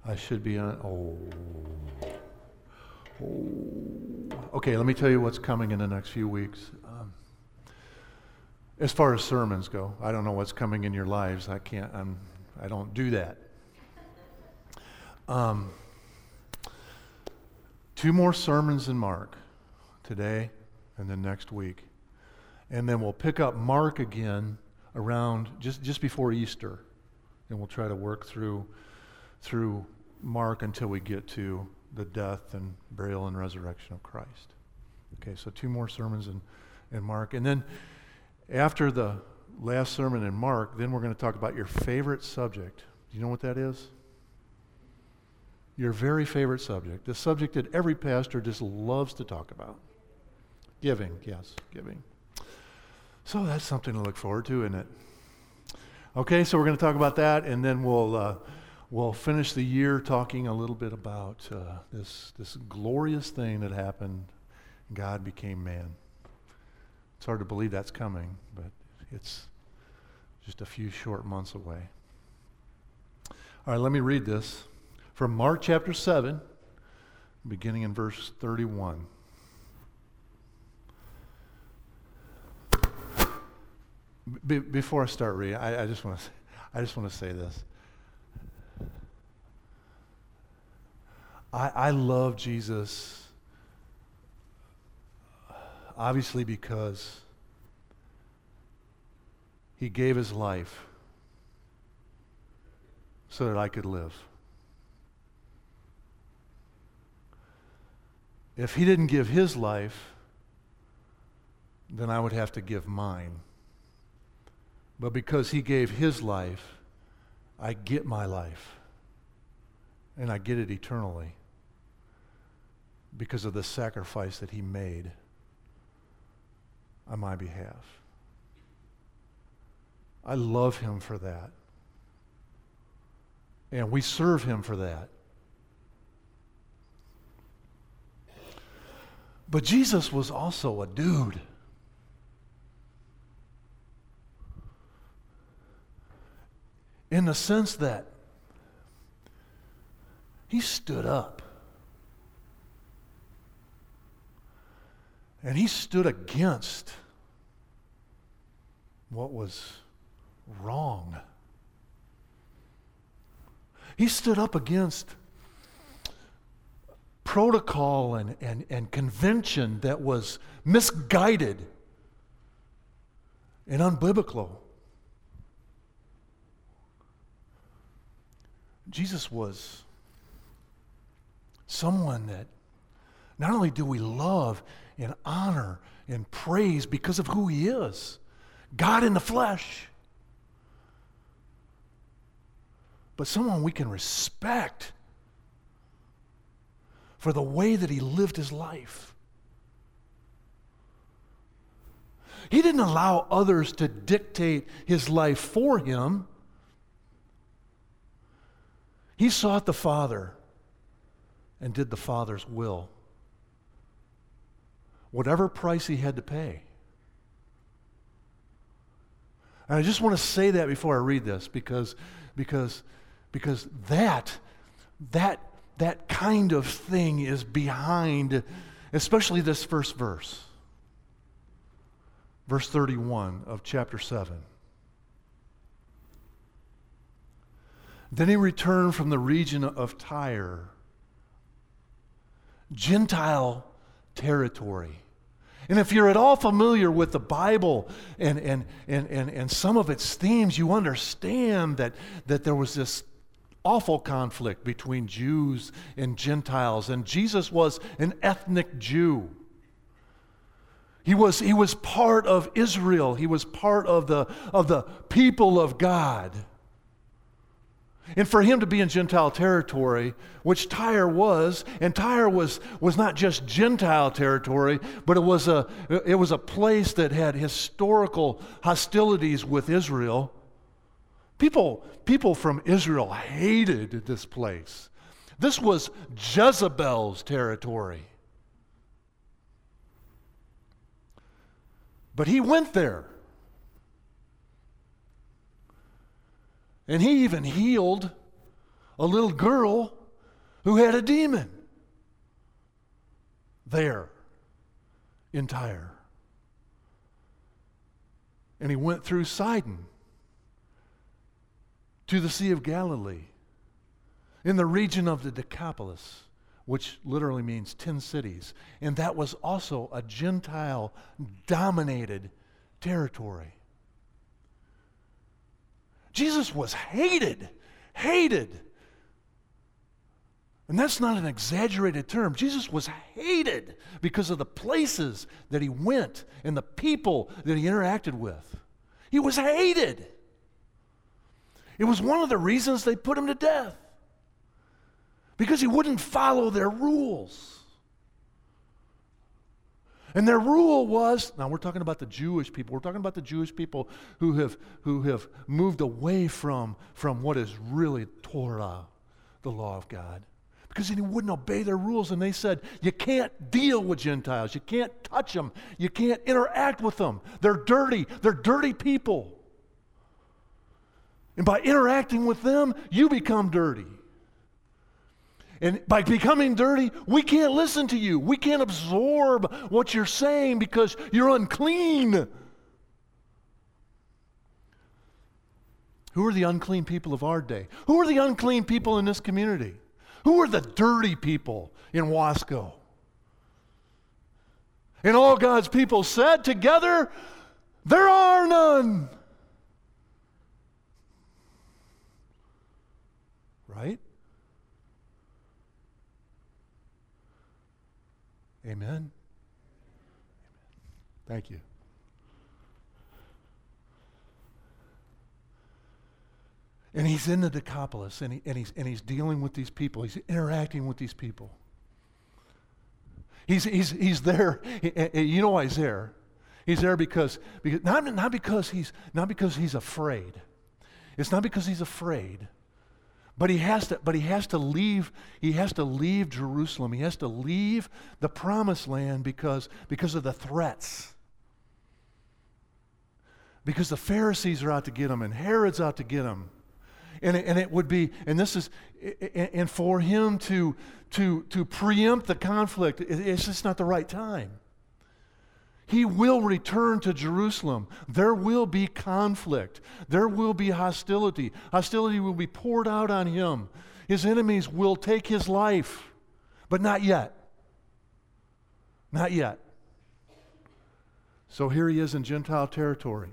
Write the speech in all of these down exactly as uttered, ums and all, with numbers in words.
I should be on. Oh. oh. Okay, let me tell you what's coming in the next few weeks. Um, as far as sermons go, I don't know what's coming in your lives. I can't. I'm. I don't do that. Um, two more sermons in Mark, today and then next week, and then we'll pick up Mark again around just just before Easter, and we'll try to work through through Mark until we get to the death and burial and resurrection of Christ. Okay, so two more sermons in, in Mark. And then after the last sermon in Mark, then we're going to talk about your favorite subject. Do you know what that is? Your very favorite subject. The subject that every pastor just loves to talk about. Giving, yes, giving. So that's something to look forward to, isn't it? Okay, so we're going to talk about that, and then we'll uh, we'll finish the year talking a little bit about uh, this this glorious thing that happened. God became man. It's hard to believe that's coming, but it's just a few short months away. All right, let me read this from Mark chapter seven, beginning in verse thirty-one. Be- before I start reading, I, I just want to I just want to say this. I, I love Jesus, obviously because he gave his life so that I could live. If he didn't give his life, then I would have to give mine. But because he gave his life, I get my life. And I get it eternally because of the sacrifice that he made on my behalf. I love him for that. And we serve him for that. But Jesus was also a dude. In the sense that he stood up. And he stood against what was wrong. He stood up against protocol and, and, and convention that was misguided and unbiblical. Jesus was someone that not only do we love and honor and praise because of who he is, God in the flesh, but someone we can respect for the way that he lived his life. He didn't allow others to dictate his life for him. He sought the Father and did the Father's will. Whatever price he had to pay. And I just want to say that before I read this because, because, because that, that, that kind of thing is behind, especially this first verse. Verse thirty-one of chapter seven. Then he returned from the region of Tyre, Gentile territory. And if you're at all familiar with the Bible and, and, and, and, and some of its themes, you understand that, that there was this awful conflict between Jews and Gentiles. And Jesus was an ethnic Jew. He was, he was part of Israel. He was part of the, of the people of God. And for him to be in Gentile territory, which Tyre was, and Tyre was, was not just Gentile territory, but it was a it was a place that had historical hostilities with Israel. People, people from Israel hated this place. This was Jezebel's territory. But he went there. And he even healed a little girl who had a demon there in Tyre. And he went through Sidon to the Sea of Galilee, in the region of the Decapolis, which literally means ten cities. And that was also a Gentile-dominated territory. Jesus was hated, hated. And that's not an exaggerated term. Jesus was hated because of the places that he went and the people that he interacted with. He was hated. It was one of the reasons they put him to death, because he wouldn't follow their rules. And their rule was, now we're talking about the Jewish people, we're talking about the Jewish people who have, who have moved away from, from what is really Torah, the law of God. Because he wouldn't obey their rules, and they said, you can't deal with Gentiles, you can't touch them, you can't interact with them. They're dirty, they're dirty people. And by interacting with them, you become dirty. And by becoming dirty, we can't listen to you. We can't absorb what you're saying because you're unclean. Who are the unclean people of our day? Who are the unclean people in this community? Who are the dirty people in Wasco? And all God's people said together, there are none. Right? Amen. Amen. Thank you. And he's in the Decapolis, and, he, and, he's, and he's dealing with these people. He's interacting with these people. He's, he's, he's there. You know why he's there? He's there because, because not, not, because he's, not because he's afraid. It's not because he's afraid. But he has to, but he has to leave, he has to leave Jerusalem. He has to leave the promised land because, because of the threats. Because the Pharisees are out to get him, and Herod's out to get him. And it, and it would be, and this is, and for him to, to, to preempt the conflict, it's just not the right time. He will return to Jerusalem. There will be conflict. There will be hostility. Hostility will be poured out on him. His enemies will take his life, but not yet. Not yet. So here he is in Gentile territory.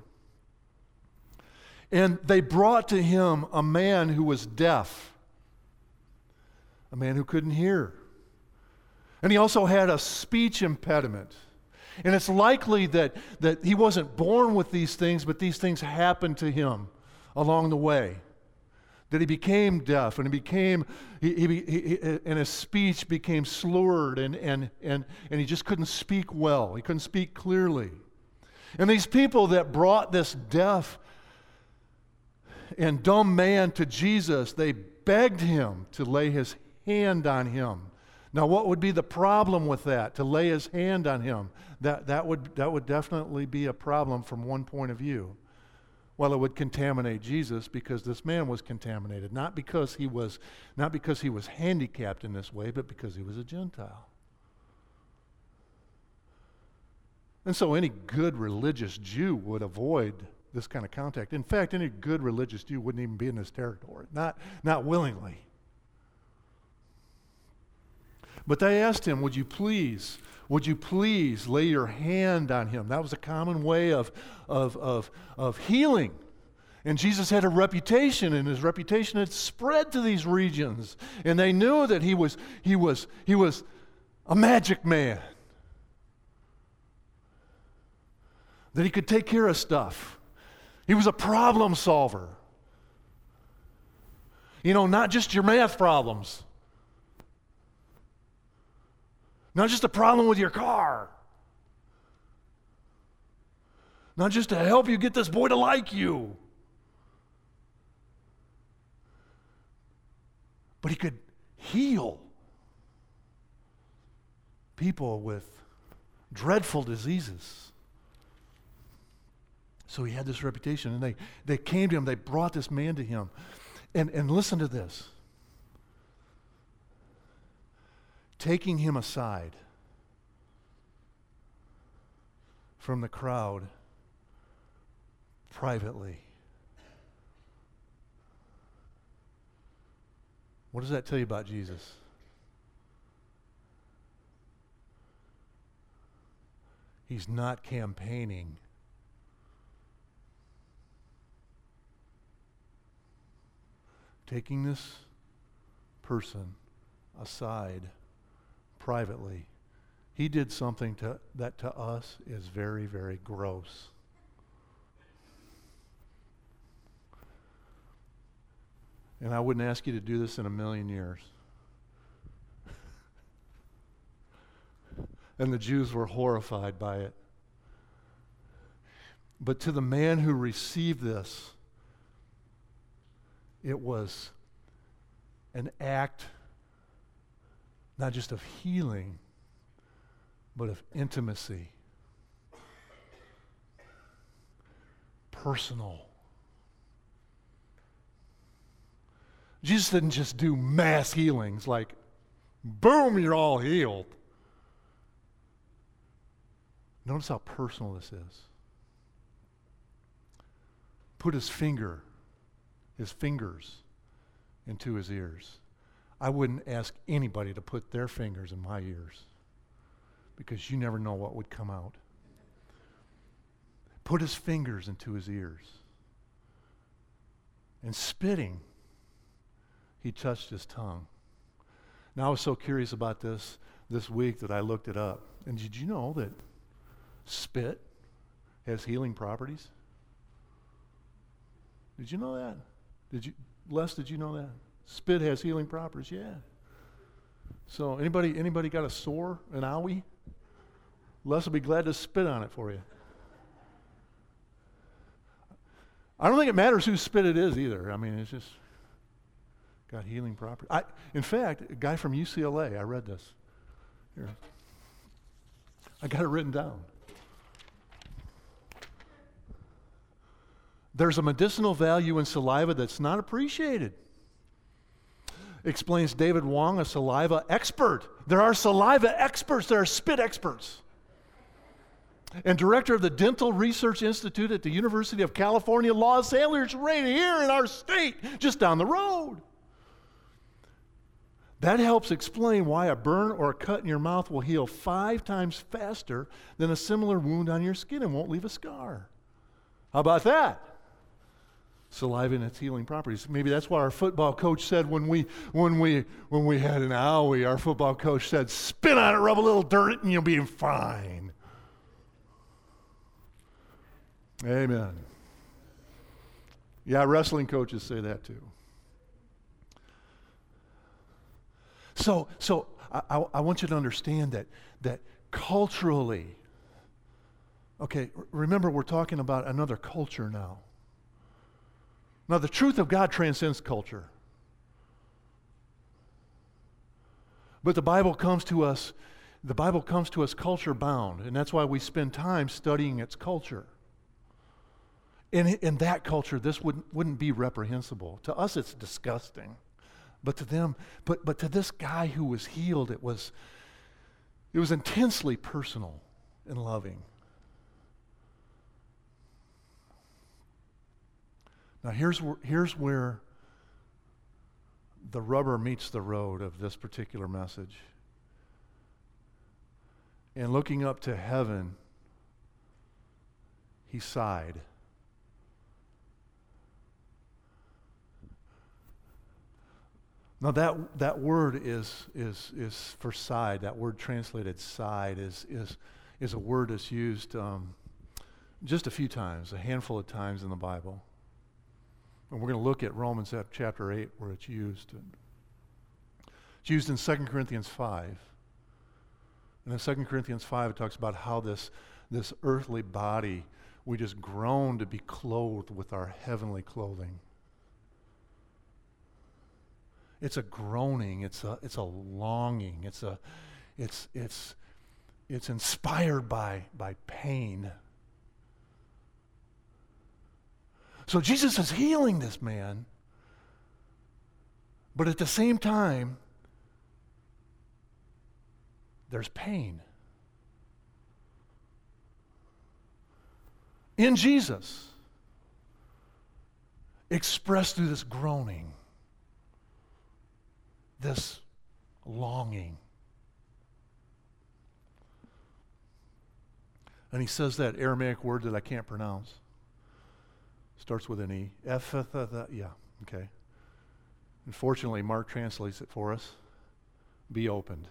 And they brought to him a man who was deaf, a man who couldn't hear. And he also had a speech impediment. And it's likely that, that he wasn't born with these things, but these things happened to him along the way. That he became deaf, and he became, he, he, he, and his speech became slurred, and, and, and, and he just couldn't speak well. He couldn't speak clearly. And these people that brought this deaf and dumb man to Jesus, they begged him to lay his hand on him. Now, what would be the problem with that, to lay his hand on him? That, that, would, that would definitely be a problem from one point of view. Well, it would contaminate Jesus because this man was contaminated, not because he was, not because he was handicapped in this way, but because he was a Gentile. And so any good religious Jew would avoid this kind of contact. In fact, any good religious Jew wouldn't even be in this territory, not, not willingly. But they asked him, would you please, would you please lay your hand on him? That was a common way of, of, of, of healing. And Jesus had a reputation, and his reputation had spread to these regions. And they knew that he was, he was, he was a magic man. That he could take care of stuff. He was a problem solver. You know, not just your math problems. Not just a problem with your car. Not just to help you get this boy to like you. But he could heal people with dreadful diseases. So he had this reputation, and they, they came to him, they brought this man to him. And, and listen to this. taking him aside from the crowd privately. What does that tell you about Jesus? He's not campaigning. Taking this person aside privately. He did something to, that to us is very, very gross. And I wouldn't ask you to do this in a million years. And the Jews were horrified by it. But to the man who received this, it was an act not just of healing, but of intimacy. Personal. Jesus didn't just do mass healings like, boom, you're all healed. Notice how personal this is. Put his finger, his fingers into his ears. I wouldn't ask anybody to put their fingers in my ears because you never know what would come out. Put his fingers into his ears. And spitting, he touched his tongue. Now I was so curious about this this week that I looked it up. And did you know that spit has healing properties? Did you know that? Did you, Les, did you know that? Spit has healing properties, yeah. So anybody anybody got a sore, an owie? Les will be glad to spit on it for you. I don't think it matters whose spit it is either. I mean, it's just got healing properties. I, in fact, a guy from U C L A, I read this. Here. I got it written down. There's a medicinal value in saliva that's not appreciated, explains David Wong, a saliva expert. There are saliva experts, there are spit experts. And director of the Dental Research Institute at the University of California, Los Angeles, right here in our state, just down the road. That helps explain why a burn or a cut in your mouth will heal five times faster than a similar wound on your skin and won't leave a scar. How about that? Saliva and its healing properties. Maybe that's why our football coach said when we when we when we had an owie, our football coach said, "Spit on it, rub a little dirt, and you'll be fine." Amen. Yeah, wrestling coaches say that too. So, so I, I, I want you to understand that that culturally, okay, r- remember we're talking about another culture now. Now, the truth of God transcends culture. But the Bible comes to us, the Bible comes to us culture bound, and that's why we spend time studying its culture. In, in that culture, this wouldn't, wouldn't be reprehensible. To us, it's disgusting. But to them, but, but to this guy who was healed, it was, it was intensely personal and loving. Now here's where, here's where the rubber meets the road of this particular message. And looking up to heaven, he sighed. Now that that word is is is for sighed. That word translated sighed is is is a word that's used um, just a few times, a handful of times in the Bible. And we're going to look at Romans chapter eight where it's used. It's used in Second Corinthians five. And in Second Corinthians five it talks about how this, this earthly body, we just groan to be clothed with our heavenly clothing. It's a groaning, it's a it's a longing, it's a it's it's it's inspired by by pain. So Jesus is healing this man, but at the same time, there's pain. In Jesus, expressed through this groaning, this longing. And he says that Aramaic word that I can't pronounce. Starts with an E. Ephatha, yeah, okay. Unfortunately, Mark translates it for us. Be opened.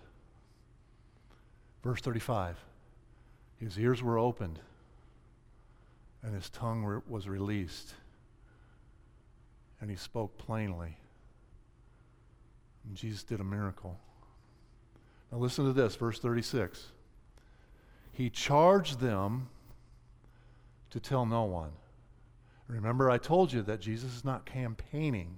Verse thirty-five. His ears were opened, and his tongue re- was released, and he spoke plainly. And Jesus did a miracle. Now listen to this, verse thirty-six. He charged them to tell no one. Remember, I told you that Jesus is not campaigning.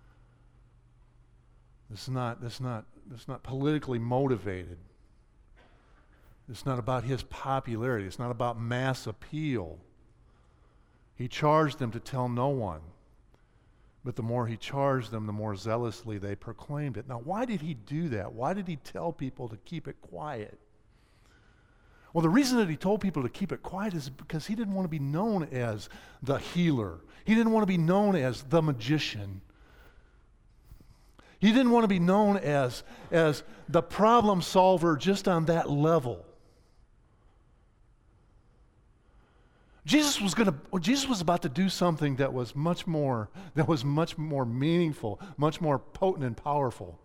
This is not, this is not, this is not politically motivated. It's not about his popularity. It's not about mass appeal. He charged them to tell no one. But the more he charged them, the more zealously they proclaimed it. Now, why did he do that? Why did he tell people to keep it quiet? Well, the reason that he told people to keep it quiet is because he didn't want to be known as the healer. He didn't want to be known as the magician. He didn't want to be known as, as the problem solver just on that level. Jesus was going to Jesus was about to do something that was much more that was much more meaningful, much more potent and powerful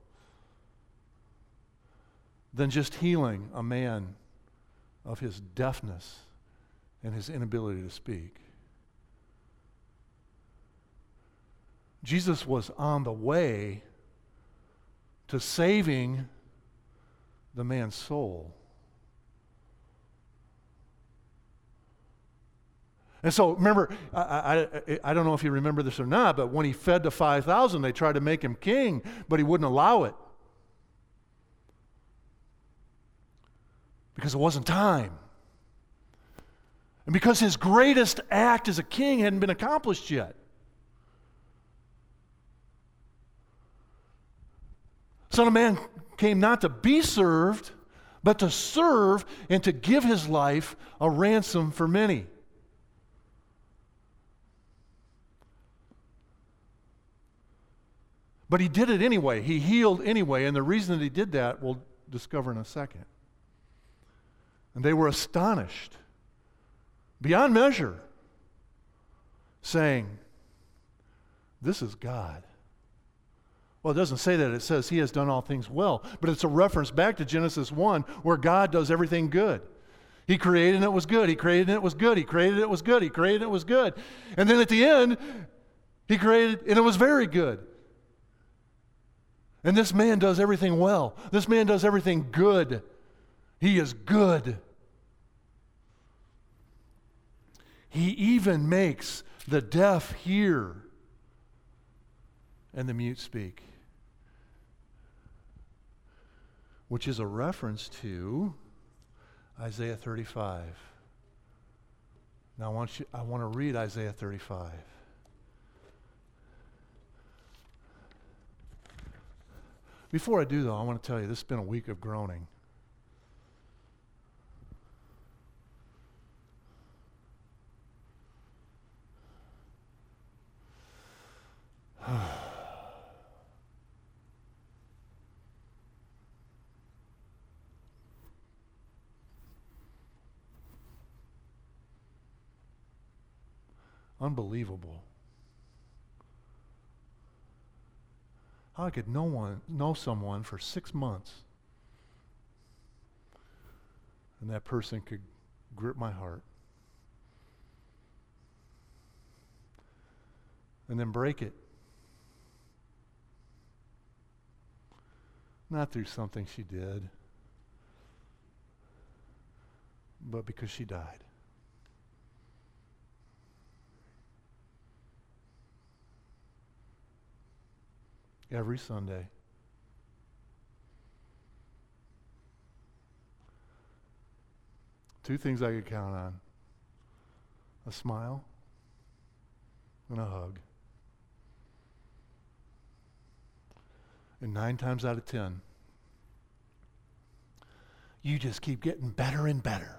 than just healing a man of his deafness and his inability to speak. Jesus was on the way to saving the man's soul. And so, remember, I, I, I don't know if you remember this or not, but when he fed the five thousand, they tried to make him king, but he wouldn't allow it. Because it wasn't time. And because his greatest act as a king hadn't been accomplished yet. Son of Man came not to be served, but to serve and to give his life a ransom for many. But he did it anyway. He healed anyway, and the reason that he did that we'll discover in a second. And they were astonished beyond measure, saying, "This is God." Well, it doesn't say that. It says he has done all things well, but it's a reference back to Genesis one where God does everything good. He created and it was good. He created and it was good. He created and it was good. He created and it was good. And then at the end, he created and it was very good. And this man does everything well. This man does everything good. He is good. He even makes the deaf hear and the mute speak, which is a reference to Isaiah thirty-five. Now I want you, I want to read Isaiah thirty-five. Before I do, though, I want to tell you, this has been a week of groaning. Unbelievable. How I could know one, know someone for six months, and that person could grip my heart, and then break it. Not through something she did, but because she died. Every Sunday. Two things I could count on: a smile and a hug. And nine times out of ten, You just keep getting better and better.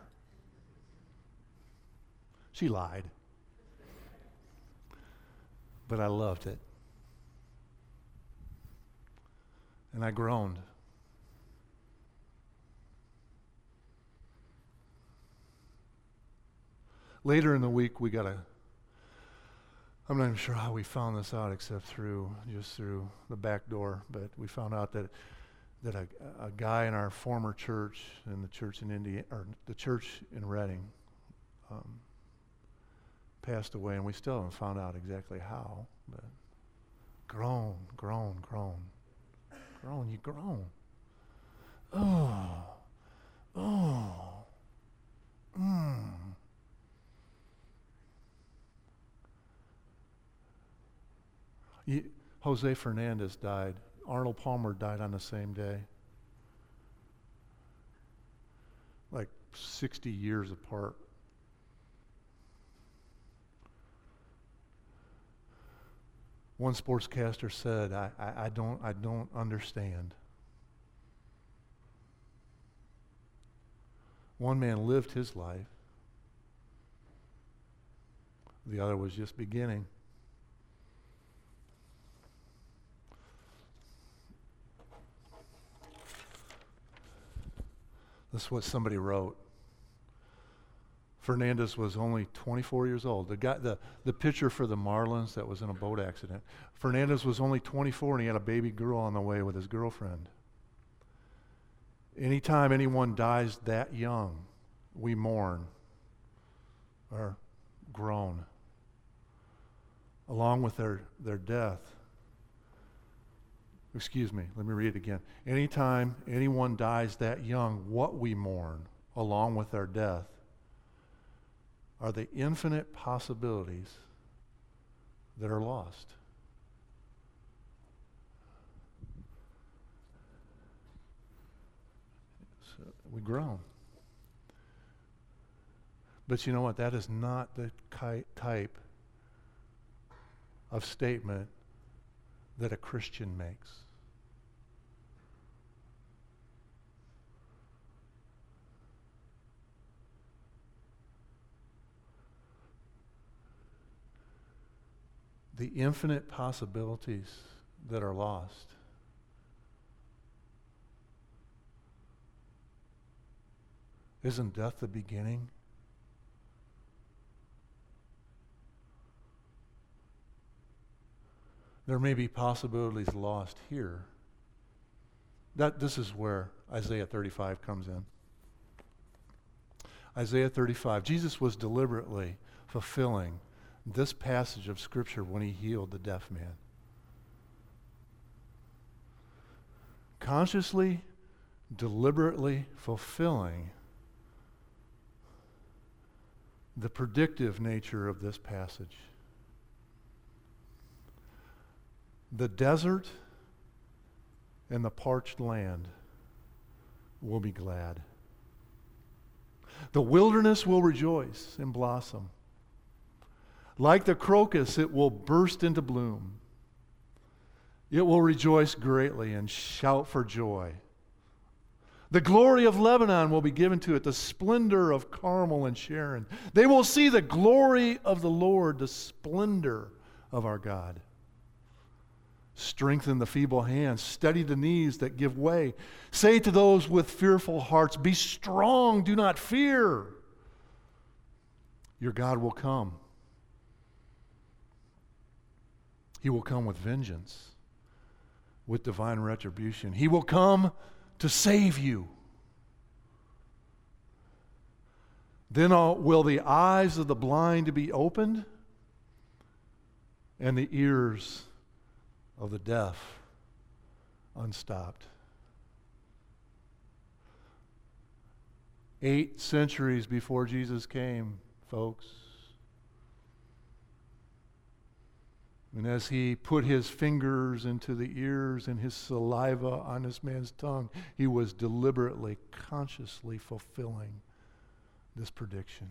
She lied. But I loved it. And I groaned. Later in the week, we got a, I'm not even sure how we found this out except through, just through the back door, but we found out that that a, a guy in our former church, in the church in Indiana, or the church in Reading, um, passed away, and we still haven't found out exactly how, but groan, groan, groan. Groan, you groan. Oh, oh, mm. You, Jose Fernandez died. Arnold Palmer died on the same day. Like sixty years apart. One sportscaster said, I, I, I don't I don't understand. One man lived his life. The other was just beginning. This is what somebody wrote. Fernandez was only twenty-four years old. The guy, the, the pitcher for the Marlins that was in a boat accident. Fernandez was only twenty-four and he had a baby girl on the way with his girlfriend. Anytime anyone dies that young, we mourn or groan. Along with their, their death. Excuse me, let me read it again. Anytime anyone dies that young, what we mourn, along with their death, are the infinite possibilities that are lost. So we groan. But you know what? That is not the ki- type of statement that a Christian makes. The infinite possibilities that are lost. Isn't death the beginning? There may be possibilities lost here. That this is where Isaiah thirty-five comes in. Isaiah thirty-five. Jesus was deliberately fulfilling this passage of Scripture when he healed the deaf man. Consciously, deliberately fulfilling the predictive nature of this passage. The desert and the parched land will be glad. The wilderness will rejoice and blossom. Like the crocus, it will burst into bloom. It will rejoice greatly and shout for joy. The glory of Lebanon will be given to it, the splendor of Carmel and Sharon. They will see the glory of the Lord, the splendor of our God. Strengthen the feeble hands, steady the knees that give way. Say to those with fearful hearts, be strong, do not fear. Your God will come. He will come with vengeance, with divine retribution. He will come to save you. Then all, will the eyes of the blind be opened and the ears of the deaf unstopped. Eight centuries before Jesus came, folks. And as he put his fingers into the ears and his saliva on this man's tongue, he was deliberately, consciously fulfilling this prediction.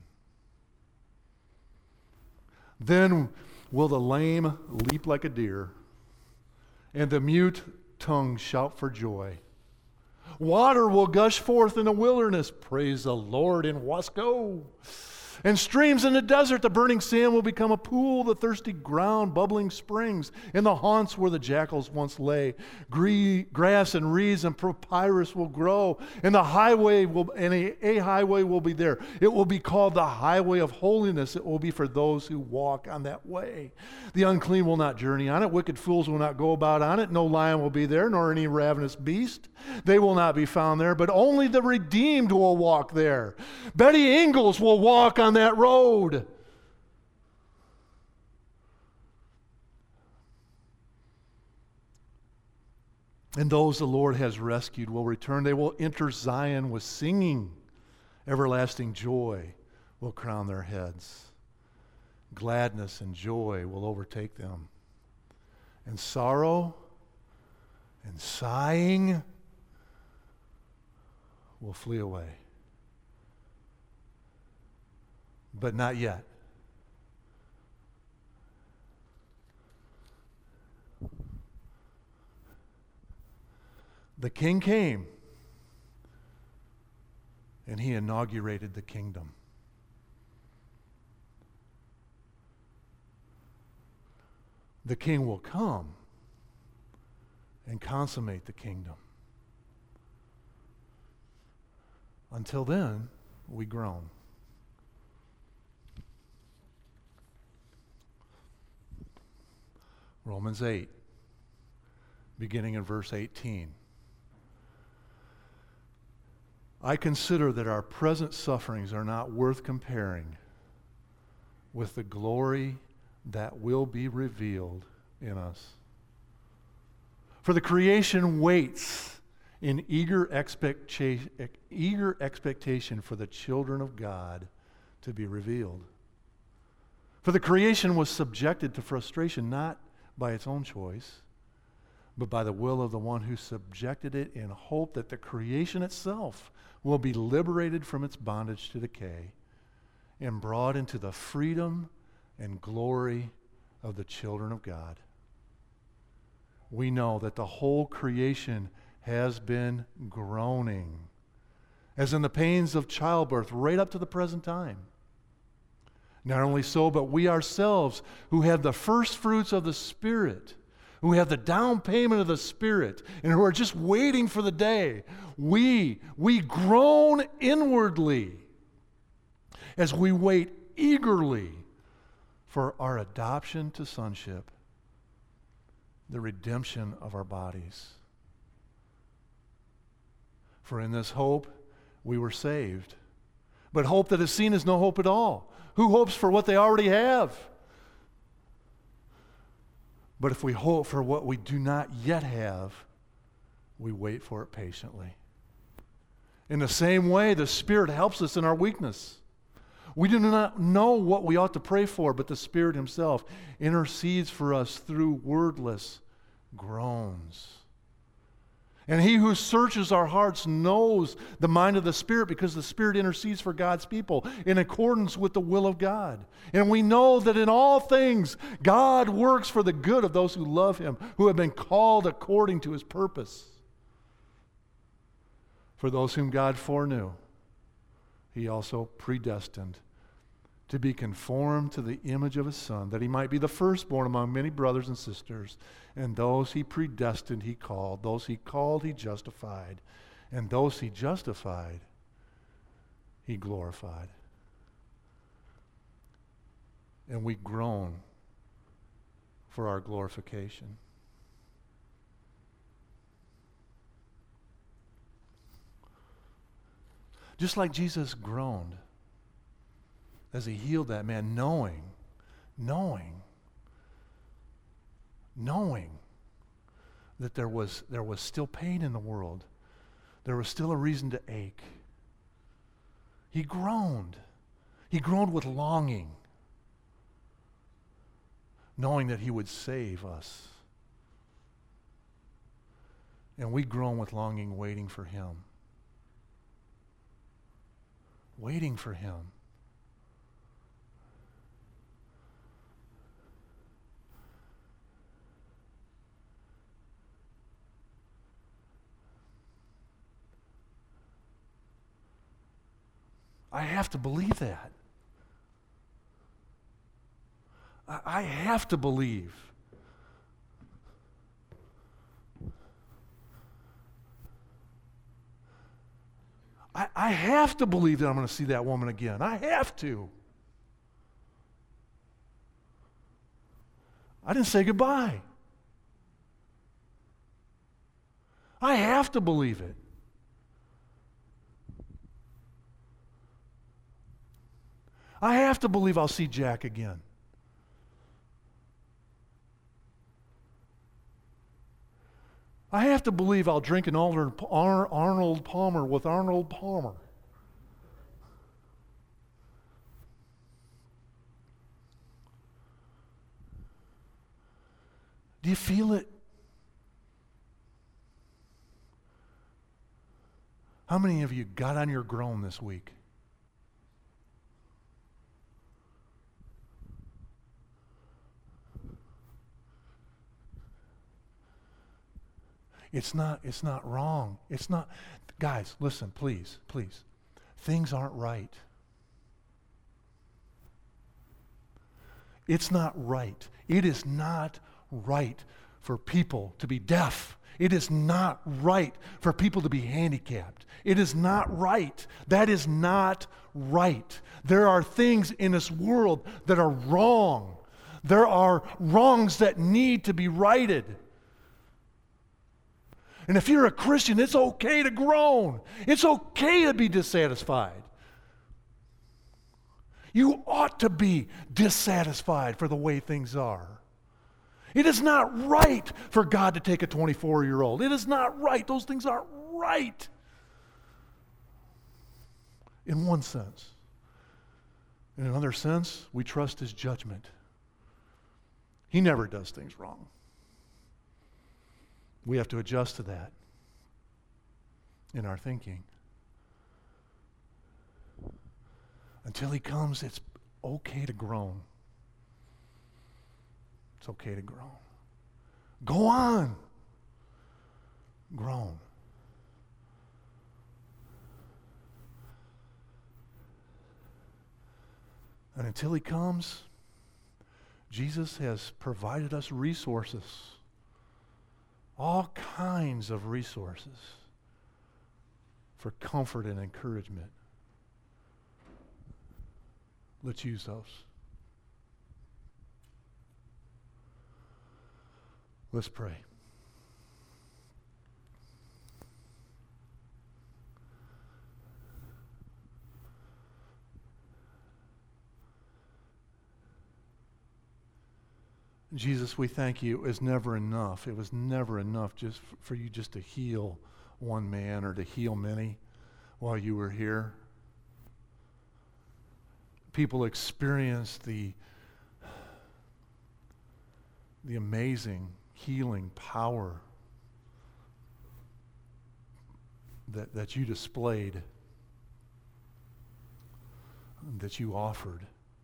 Then will the lame leap like a deer, and the mute tongue shout for joy. Water will gush forth in the wilderness. Praise the Lord in Wasco. And streams in the desert, the burning sand will become a pool, the thirsty ground, bubbling springs, in the haunts where the jackals once lay. Gree, grass and reeds and papyrus will grow, and the highway will, and a, a highway will be there. It will be called the highway of holiness. It will be for those who walk on that way. The unclean will not journey on it. Wicked fools will not go about on it. No lion will be there, nor any ravenous beast. They will not be found there, but only the redeemed will walk there. Betty Ingalls will walk on that road. And those the Lord has rescued will return. They will enter Zion with singing. Everlasting joy will crown their heads. Gladness and joy will overtake them. And sorrow and sighing will flee away. But not yet. The king came, and he inaugurated the kingdom. The king will come and consummate the kingdom. Until then, we groan. Romans eight, beginning in verse eighteen. I consider that our present sufferings are not worth comparing with the glory that will be revealed in us. For the creation waits in eager expectation, eager expectation for the children of God to be revealed. For the creation was subjected to frustration, not by its own choice, but by the will of the one who subjected it, in hope that the creation itself will be liberated from its bondage to decay and brought into the freedom and glory of the children of God. We know that the whole creation has been groaning, as in the pains of childbirth, right up to the present time. Not only so, but we ourselves, who have the first fruits of the Spirit, who have the down payment of the Spirit, and who are just waiting for the day, we, we groan inwardly as we wait eagerly for our adoption to sonship, the redemption of our bodies. For in this hope we were saved. But hope that is seen is no hope at all. Who hopes for what they already have? But if we hope for what we do not yet have, we wait for it patiently. In the same way, the Spirit helps us in our weakness. We do not know what we ought to pray for, but the Spirit Himself intercedes for us through wordless groans. And He who searches our hearts knows the mind of the Spirit, because the Spirit intercedes for God's people in accordance with the will of God. And we know that in all things God works for the good of those who love Him, who have been called according to His purpose. For those whom God foreknew, He also predestined to be conformed to the image of His Son, that He might be the firstborn among many brothers and sisters. And those He predestined, He called. Those He called, He justified. And those He justified, He glorified. And we groan for our glorification. Just like Jesus groaned as He healed that man, knowing, knowing, knowing that there was, there was still pain in the world. There was still a reason to ache. He groaned. He groaned with longing, knowing that He would save us. And we groan with longing, waiting for Him. Waiting for Him. I have to believe that. I, I have to believe. I, I have to believe that I'm going to see that woman again. I have to. I didn't say goodbye. I have to believe it. I have to believe I'll see Jack again. I have to believe I'll drink an Arnold Palmer with Arnold Palmer. Do you feel it? How many of you got on your groan this week? It's not, it's not wrong. It's not, guys, listen, please, please. Things aren't right. It's not right. It is not right for people to be deaf. It is not right for people to be handicapped. It is not right. That is not right. There are things in this world that are wrong. There are wrongs that need to be righted. And if you're a Christian, it's okay to groan. It's okay to be dissatisfied. You ought to be dissatisfied for the way things are. It is not right for God to take a twenty-four-year-old. It is not right. Those things aren't right. In one sense. In another sense, we trust His judgment. He never does things wrong. We have to adjust to that in our thinking. Until He comes, it's okay to groan. It's okay to groan. Go on. Groan. And until He comes, Jesus has provided us resources. All kinds of resources for comfort and encouragement. Let's use those. Let's pray. Jesus, we thank you. It was never enough. It was never enough just f- for you just to heal one man or to heal many while you were here. People experienced the, the amazing healing power that, that you displayed, that you offered.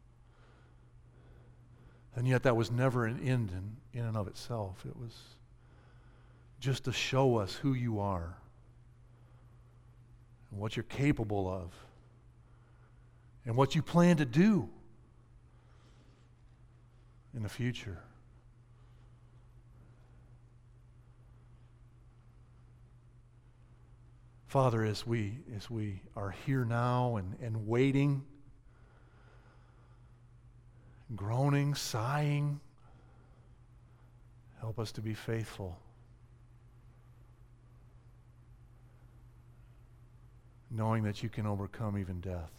And yet that was never an end in, in and of itself. It was just to show us who you are and what you're capable of and what you plan to do in the future. Father, as we as we are here now and, and waiting, groaning, sighing, help us to be faithful. Knowing that you can overcome even death.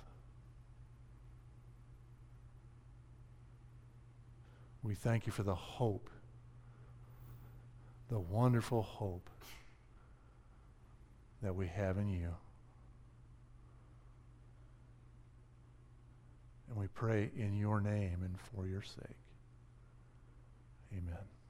We thank you for the hope, the wonderful hope that we have in you. And we pray in your name and for your sake. Amen.